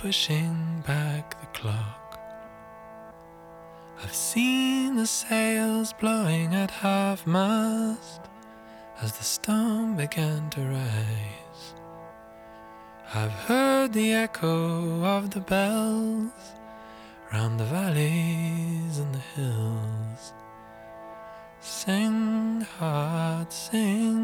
pushing back the clock. I've seen the sails blowing at half-mast as the storm began to rise. I've heard the echo of the bells round the valleys and the hills. Sing, heart, sing.